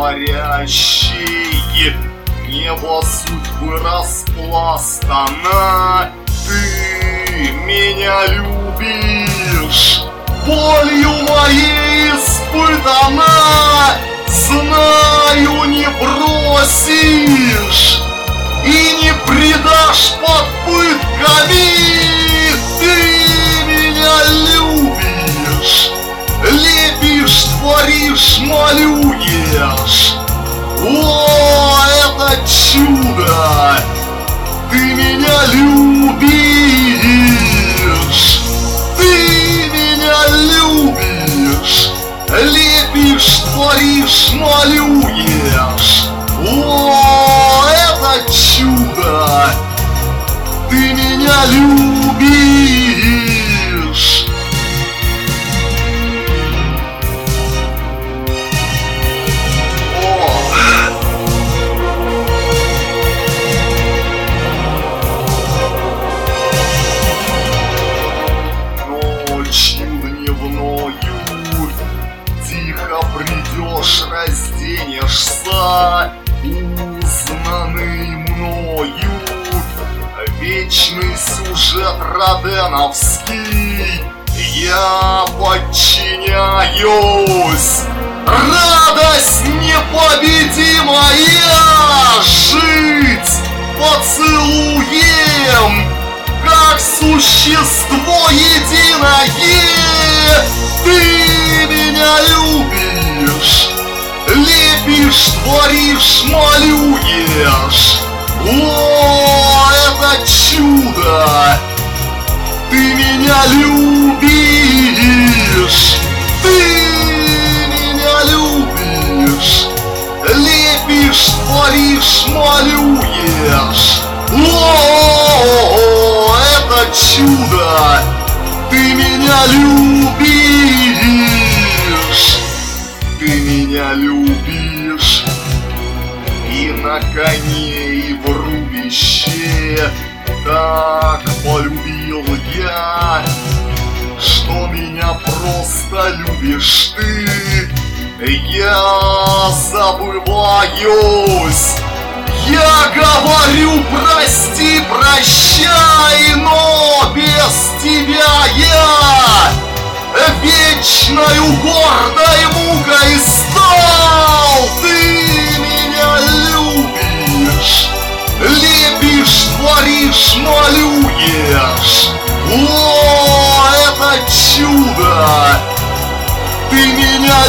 горящий, небо судьбы распластано. Ты меня любишь, болью моей испытана. Знаю, не бросишь и не предашь под пытками. Ты меня любишь, лепишь, творишь, малюешь. О, это чудо! Ты меня любишь, ты меня любишь, лепишь, творишь, малюешь. О, это чудо! Ты меня любишь. Придешь, разденешься, узнанный мною. Вечный сюжет роденовский, я подчиняюсь. Радость непобедимая, жить поцелуем, как существо единое. Ты меня любишь, лепишь, творишь, малюешь. О, это чудо! Ты меня любишь, ты меня любишь, лепишь, творишь, малюешь. О, это чудо! Ты меня любишь, ты меня любишь. И на коне, и в рубище так полюбил я, что меня просто любишь ты. Я забываюсь, я говорю прости, прощай, но без тебя я вечною гордой мукой стал. Ты меня любишь, лепишь, творишь, малюешь. О, это чудо! Ты меня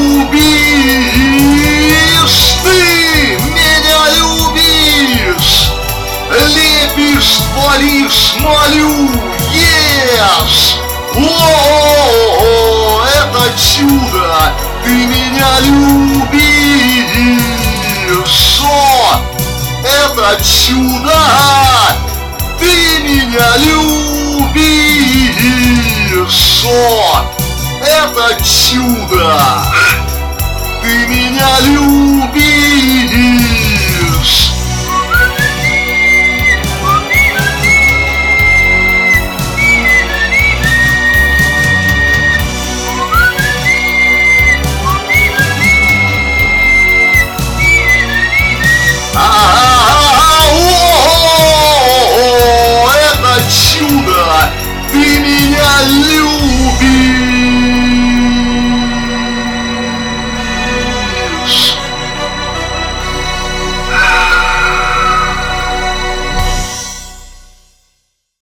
любишь, ты меня любишь, лепишь, творишь, малюешь. О, это чудо! Ты меня любишь. О, это чудо! Ты меня любишь. О, это чудо! Ты меня любишь.